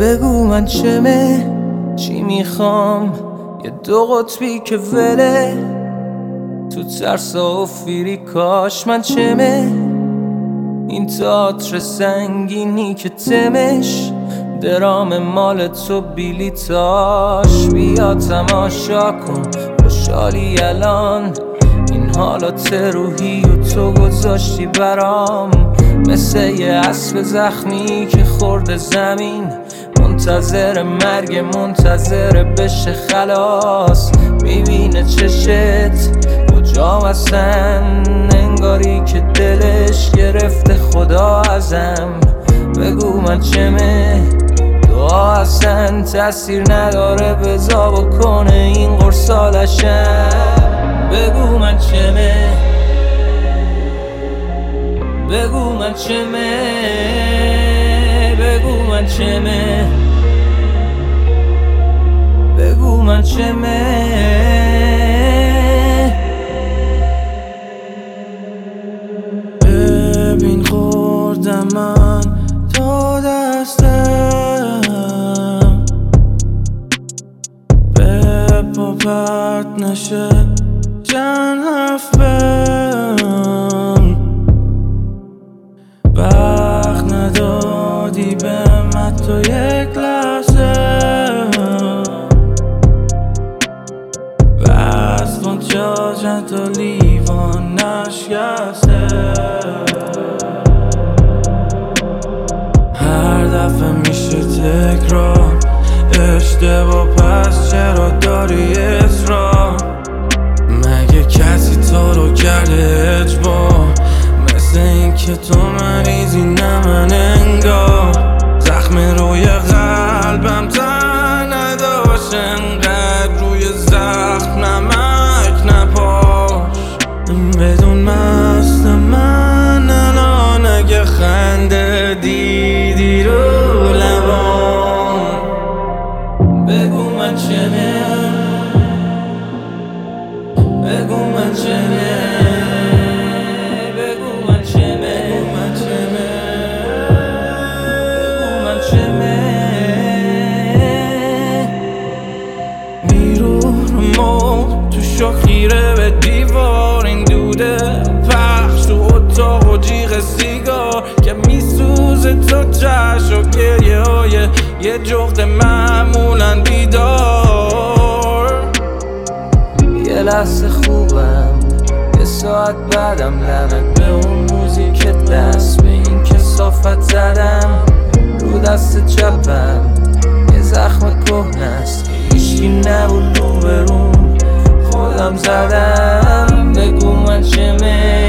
بگو من چمه، چی میخوام، یه دو قطبی که وله تو ترسا و فیری. کاش من چمه، این تئاتر سنگینی که تمش درام مال تو بیلیتاش. بیا تماشا کن خوشحالی الان، این حالات روحی و تو گذاشتی برام. مثل یه اسب زخمی که خورده زمین، منتظر مرگ، منتظر بشه خلاص. میبینه چشت کجا هستن، انگاری که دلش گرفته خدا ازم. بگو من چمه، دعا اصلا تأثیر نداره، بزا بکنه این قرصالشم. بگو من چمه، بگو من چمه، بگو من چمه، بگو من چمه. ببین خوردم من تا دستم، به پا پرت نشه چند حرف بهم. وقت ندادی بهم حتی یک لحظه، بستان جا چند تا لیوان نشکسته. هر دفعه میشه تکرار اشتباه، پس چرا داری اصرار؟ مگه کسی تو رو کرده اجبار؟ مثل این که تو مریضی نه من انگار. زخم روی قلبم تن نداشت، انقدر روی زخم نمک نپاش. بدون مست من الان اگه خنده دیدی رو لبام. بگو من چمه، بگو من چمه، بگو من چمه، بگو من چمه. میرونم تو شاخیره به دیوار، این دوده پخش تو اتاق و جیغ سیگار که میسوزه تا چشم و گریه های یه جغد معمولا بیدار. یه لحظه خوبم، یه ساعت بعدم لعنت به اون موزیک دست به این کثافت زدم. رو دست چپم یه زخم کهنست که هیچکی نبود روبروم، خودم زدم. بگو من چمه،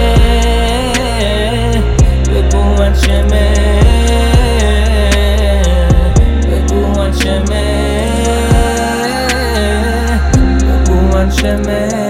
بگو من چمه، بگو من چمه، بگو من چمه.